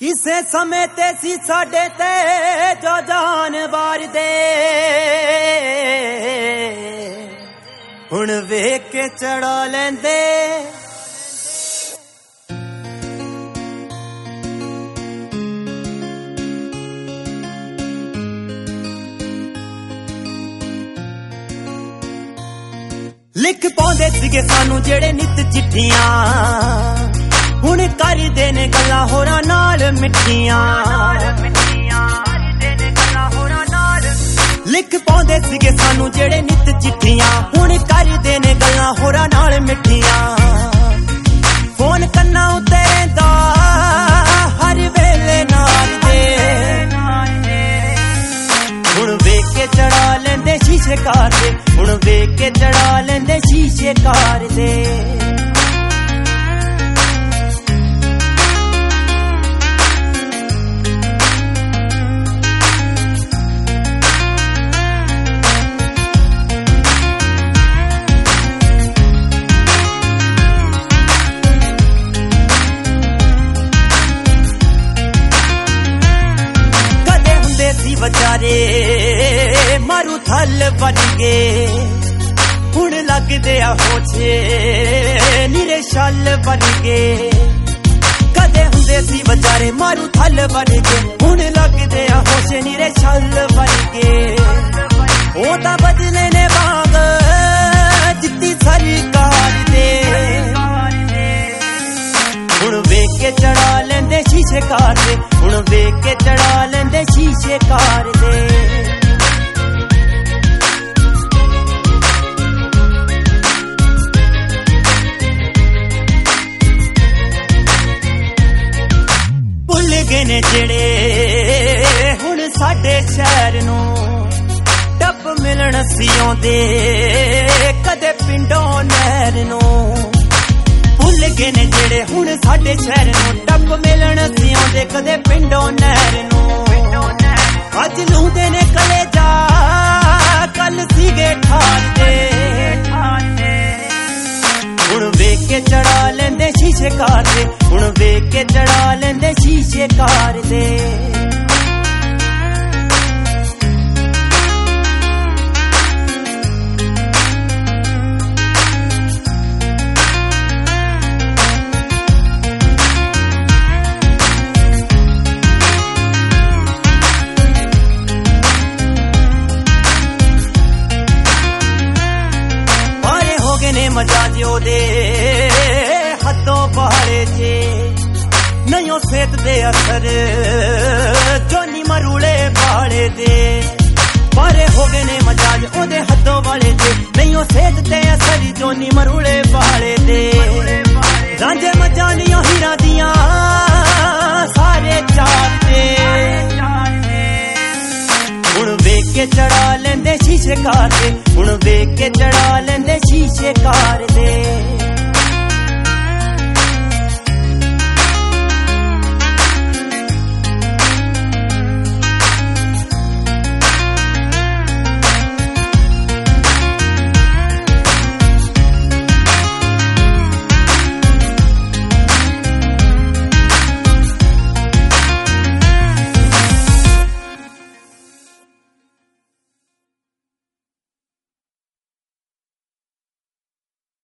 किसे समय ते सी साडे ते जो जान बार दे हुण वेख के चढ़ा लेंदे लिख पाउंदे सीगे सानू जेड़े नित चिट्ठियां हुण करदे ने गल्लां होरां नाल मिठियां लिख पाउंदे सीगे सानू जेड़े नित चिट्ठियां हुण करदे ने गल्लां होरां नाल मिठियां फोन करना उत्ते रहिंदा हर वेले नाल दे हुण वेख के चढ़ा लेंदे शीशे कार दे हुण वेख के चढ़ा लेंदे शीशे कार दे बचारे मारू थल बन गए हुण लगदे होछे नीरे शल बन गए कदे हुंदे सी बचारे मारू थल बन गए हुण लगदे होछे नीरे शल बन गए ओ तां बदले ने वांग जित्ती सरकार दे हुण वेख के चढ़ा लेंदे शीशे कार दे हुण वेख के चढ़ा लेंदे शीशे कार दे भुल गए ने जेड़े हुण साडे शहर नूं टप मिलन सी आउंदे कदे पिंडों नहर नूं भुल गए ने जेड़े हुण साडे शहर नूं टप मिलन सी आउंदे कदे पिंडों नहर नूं अज लूंदे ने कलेजा कल सीगे ठार दे हुण वेख के चढ़ा लेंदे शीशे कार दे हुण वेख के चढ़ा लेंदे शीशे कार दे मजाज ओदे हथों पहाड़े जे नहीं सेहत दे असर जोनी मरूले बाले दे पारे हो गए ने मजाज ओदे हथों वाले जे नहीं सेहत दे असर जोनी मरूले बाले दे रांझे मजानियों हीरा दियां सारे चार दे हुण वेख के चढ़ा लेंदे शीशे कार दे हुण वेख के चढ़ा लेंदे शीशे कार दे